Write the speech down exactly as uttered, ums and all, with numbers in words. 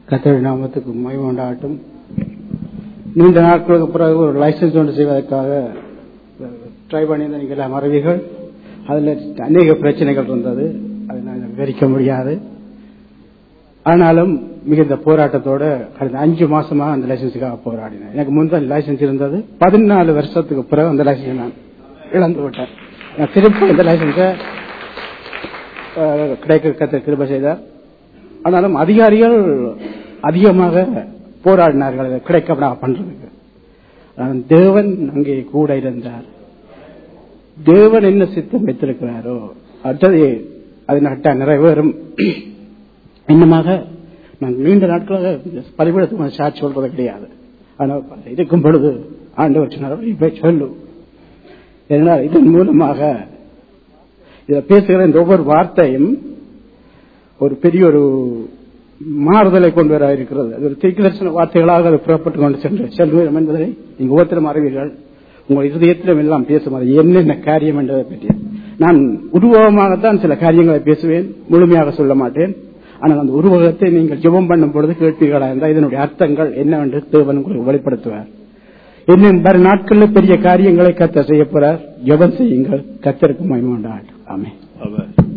கர்த்தருடைய நாமத்துக்கு மகிமை உண்டாகட்டும். நீண்ட நாட்களுக்கு பிறகு ஒரு லைசன்ஸ் ஒன்று செய்வதற்காக ட்ரை பண்ணியிருந்த நீங்கள் எல்லாம் அறிவீர்கள். அதில் அநேக பிரச்சனைகள் இருந்தது, அதை நான் விவரிக்க முடியாது. ஆனாலும் மிகுந்த போராட்டத்தோட கடந்த அஞ்சு மாசமா அந்த லைசன்ஸுக்காக போராடினேன். எனக்கு முன்பு லைசன்ஸ் இருந்தது. பதினாலு வருஷத்துக்கு பிறகு அந்த லைசன்ஸ் நான் இழந்து விட்டேன். நான் திருப்பி அந்த லைசன்ஸை கிடைக்க கத்த கிருபை செய்தார். ஆனாலும் அதிகாரிகள் அதிகமாக போராடினார்கள் கிடைக்கப்பட பண்றதுக்கு. தேவன் அங்கே கூட இருந்தார். தேவன் என்ன சித்தம் வைத்திருக்கிறாரோ அடுத்தது அது நட்டா நிறைவேறும். இன்னமாக நான் நீண்ட நாட்களாக பலிபீடத்துக்கு சாட்சி சொல்றது கிடையாது. ஆனால் இருக்கும் பொழுது ஆண்டவர் சொன்னார் சொல்லு. ஏனால் இதன் மூலமாக இதை பேசுகிற இந்த ஒவ்வொரு வார்த்தையும் ஒரு பெரிய ஒரு மாறுதலை கொண்டு வர இருக்கிறது. அது ஒரு தீர்க்கதரிசன வார்த்தைகளாக அது புறப்பட்டு கொண்டு சென்று செல்வோம் என்பதை நீங்க ஒவ்வொருத்தரும் அறிவீர்கள். உங்கள் இதயத்திலும் எல்லாம் பேசும் அது என்னென்ன காரியம் என்பதை பற்றி. நான் உருவகமாகத்தான் சில காரியங்களை பேசுவேன், முழுமையாக சொல்ல மாட்டேன். ஆனால் அந்த உருவகத்தை நீங்கள் ஜெபம் பண்ணும் பொழுது கேட்பீர்களா இருந்தால் இதனுடைய அர்த்தங்கள் என்னவென்று தேவன் உங்களுக்கு வெளிப்படுத்துவார். இன்னும் வரும் நாட்களில் பெரிய காரியங்களை கர்த்தர் செய்ய போறார். ஜெபம் செய்யுங்கள். கர்த்தருக்கு மகிமை உண்டாகட்டும். ஆமென்.